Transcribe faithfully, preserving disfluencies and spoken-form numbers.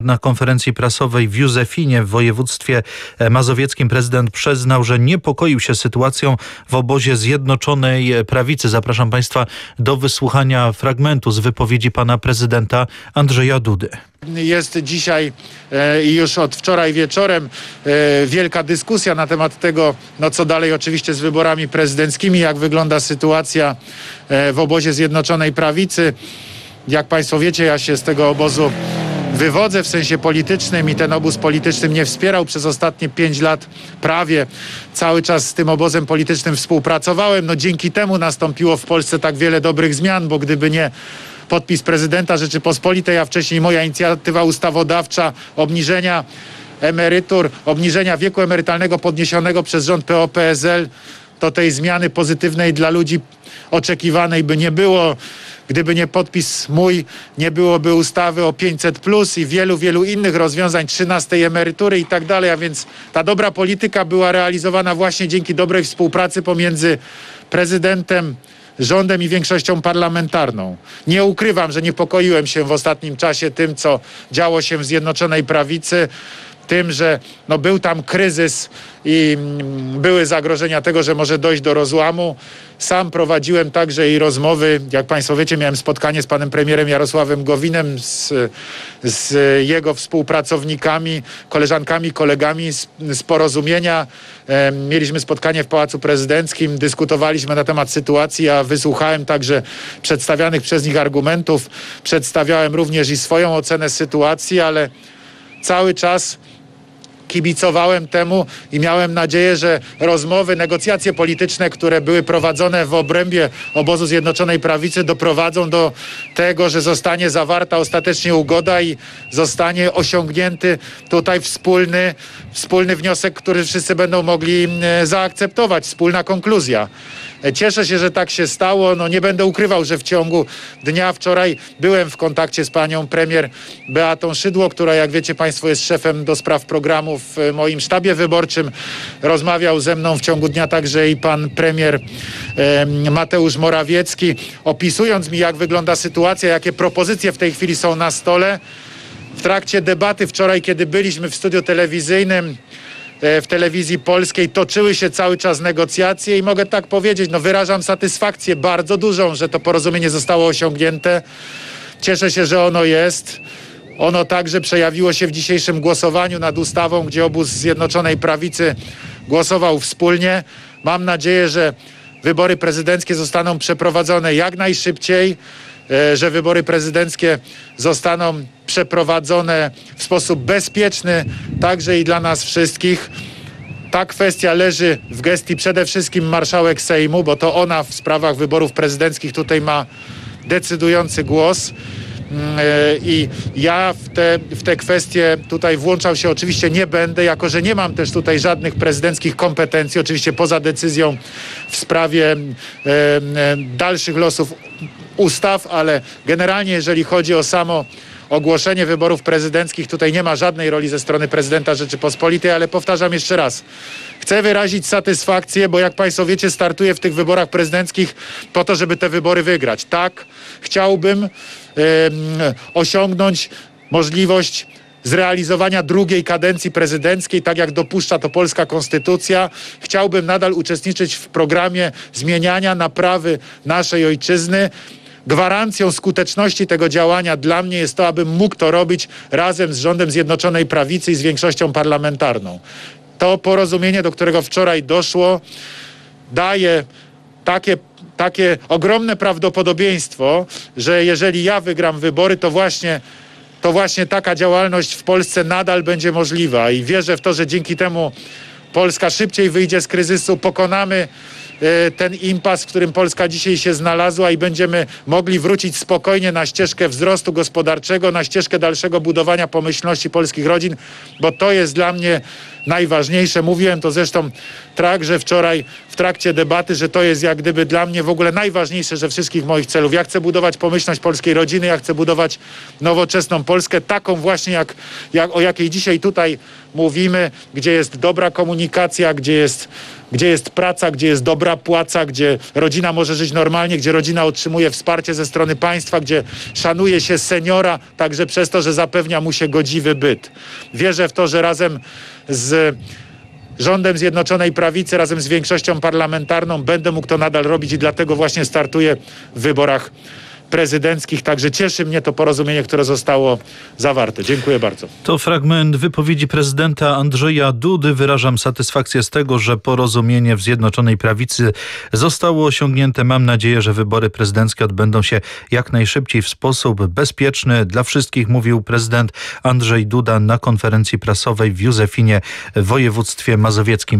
Na konferencji prasowej w Józefinie w województwie mazowieckim prezydent przyznał, że niepokoił się sytuacją w obozie Zjednoczonej Prawicy. Zapraszam Państwa do wysłuchania fragmentu z wypowiedzi pana prezydenta Andrzeja Dudy. Jest dzisiaj i już od wczoraj wieczorem wielka dyskusja na temat tego, no co dalej oczywiście z wyborami prezydenckimi, jak wygląda sytuacja w obozie Zjednoczonej Prawicy. Jak Państwo wiecie, ja się z tego obozu wywodzę w sensie politycznym i ten obóz polityczny mnie wspierał przez ostatnie pięć lat prawie. Cały czas z tym obozem politycznym współpracowałem. No dzięki temu nastąpiło w Polsce tak wiele dobrych zmian, bo gdyby nie podpis prezydenta Rzeczypospolitej, a wcześniej moja inicjatywa ustawodawcza obniżenia emerytur, obniżenia wieku emerytalnego podniesionego przez rząd P O P S L, to tej zmiany pozytywnej dla ludzi oczekiwanej by nie było. Gdyby nie podpis mój, nie byłoby ustawy o pięćset plus i wielu, wielu innych rozwiązań, trzynastej emerytury i tak dalej. A więc ta dobra polityka była realizowana właśnie dzięki dobrej współpracy pomiędzy prezydentem, rządem i większością parlamentarną. Nie ukrywam, że niepokoiłem się w ostatnim czasie tym, co działo się w Zjednoczonej Prawicy, tym, że no, był tam kryzys i mm, były zagrożenia tego, że może dojść do rozłamu. Sam prowadziłem także i rozmowy, jak Państwo wiecie, miałem spotkanie z panem premierem Jarosławem Gowinem, z, z jego współpracownikami, koleżankami, kolegami z, z Porozumienia. E, mieliśmy spotkanie w Pałacu Prezydenckim, dyskutowaliśmy na temat sytuacji, a wysłuchałem także przedstawianych przez nich argumentów. Przedstawiałem również i swoją ocenę sytuacji, ale cały czas kibicowałem temu i miałem nadzieję, że rozmowy, negocjacje polityczne, które były prowadzone w obrębie obozu Zjednoczonej Prawicy, doprowadzą do tego, że zostanie zawarta ostatecznie ugoda i zostanie osiągnięty tutaj wspólny, wspólny wniosek, który wszyscy będą mogli zaakceptować, wspólna konkluzja. Cieszę się, że tak się stało. No nie będę ukrywał, że w ciągu dnia wczoraj byłem w kontakcie z panią premier Beatą Szydło, która, jak wiecie Państwo, jest szefem do spraw programu w moim sztabie wyborczym. Rozmawiał ze mną w ciągu dnia także i pan premier e, Mateusz Morawiecki, opisując mi, jak wygląda sytuacja, jakie propozycje w tej chwili są na stole. W trakcie debaty wczoraj, kiedy byliśmy w studiu telewizyjnym w telewizji polskiej, toczyły się cały czas negocjacje i mogę tak powiedzieć, no wyrażam satysfakcję bardzo dużą, że to porozumienie zostało osiągnięte. Cieszę się, że ono jest. Ono także przejawiło się w dzisiejszym głosowaniu nad ustawą, gdzie obóz Zjednoczonej Prawicy głosował wspólnie. Mam nadzieję, że wybory prezydenckie zostaną przeprowadzone jak najszybciej, że wybory prezydenckie zostaną przeprowadzone w sposób bezpieczny, także i dla nas wszystkich. Ta kwestia leży w gestii przede wszystkim marszałek Sejmu, bo to ona w sprawach wyborów prezydenckich tutaj ma decydujący głos. I ja w te, w te kwestie tutaj włączał się oczywiście nie będę, jako że nie mam też tutaj żadnych prezydenckich kompetencji, oczywiście poza decyzją w sprawie e, e, dalszych losów ustaw, ale generalnie jeżeli chodzi o samo ogłoszenie wyborów prezydenckich, tutaj nie ma żadnej roli ze strony prezydenta Rzeczypospolitej, ale powtarzam jeszcze raz. Chcę wyrazić satysfakcję, bo jak Państwo wiecie, startuję w tych wyborach prezydenckich po to, żeby te wybory wygrać. Tak, chciałbym yy, osiągnąć możliwość zrealizowania drugiej kadencji prezydenckiej, tak jak dopuszcza to polska konstytucja. Chciałbym nadal uczestniczyć w programie zmieniania naprawy naszej ojczyzny. Gwarancją skuteczności tego działania dla mnie jest to, abym mógł to robić razem z rządem Zjednoczonej Prawicy i z większością parlamentarną. To porozumienie, do którego wczoraj doszło, daje takie, takie ogromne prawdopodobieństwo, że jeżeli ja wygram wybory, to właśnie, to właśnie taka działalność w Polsce nadal będzie możliwa i wierzę w to, że dzięki temu Polska szybciej wyjdzie z kryzysu, pokonamy ten impas, w którym Polska dzisiaj się znalazła i będziemy mogli wrócić spokojnie na ścieżkę wzrostu gospodarczego, na ścieżkę dalszego budowania pomyślności polskich rodzin, bo to jest dla mnie najważniejsze. Mówiłem to zresztą także wczoraj w trakcie debaty, że to jest jak gdyby dla mnie w ogóle najważniejsze ze wszystkich moich celów. Ja chcę budować pomyślność polskiej rodziny, ja chcę budować nowoczesną Polskę, taką właśnie jak, jak o jakiej dzisiaj tutaj mówimy, gdzie jest dobra komunikacja, gdzie jest, gdzie jest praca, gdzie jest dobra płaca, gdzie rodzina może żyć normalnie, gdzie rodzina otrzymuje wsparcie ze strony państwa, gdzie szanuje się seniora, także przez to, że zapewnia mu się godziwy byt. Wierzę w to, że razem z rządem Zjednoczonej Prawicy, razem z większością parlamentarną będę mógł to nadal robić i dlatego właśnie startuję w wyborach prezydenckich. Także cieszy mnie to porozumienie, które zostało zawarte. Dziękuję bardzo. To fragment wypowiedzi prezydenta Andrzeja Dudy. Wyrażam satysfakcję z tego, że porozumienie w Zjednoczonej Prawicy zostało osiągnięte. Mam nadzieję, że wybory prezydenckie odbędą się jak najszybciej w sposób bezpieczny dla wszystkich, mówił prezydent Andrzej Duda na konferencji prasowej w Józefinie w województwie mazowieckim.